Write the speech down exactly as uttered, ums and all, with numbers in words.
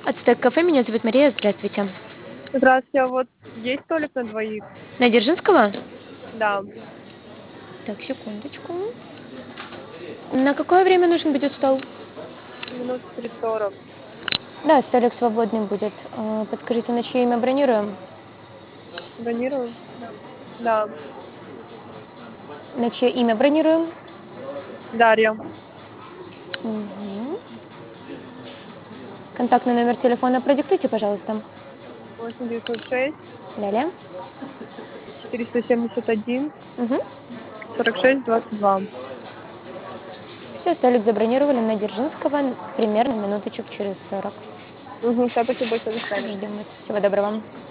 Ацтек кафе, меня зовут Мария, здравствуйте. Здравствуйте, а вот есть столик на двоих? На Дзержинского? Да, Так, секундочку. На какое время нужен будет стол? минут через сорок. Да, столик свободный будет. А, Подскажите, на чье имя бронируем? Бронирую? Да, На чье имя бронируем? Дарья. Мгм. Контактный номер телефона продиктуйте, пожалуйста. восемь девятьсот шесть Далее. четыреста семьдесят один Угу. сорок шесть двадцать два. Все, столик забронировали на Дзержинского примерно минуточек через сорок. Угу, спасибо большое, до свидания. Ждем вас. Всего доброго.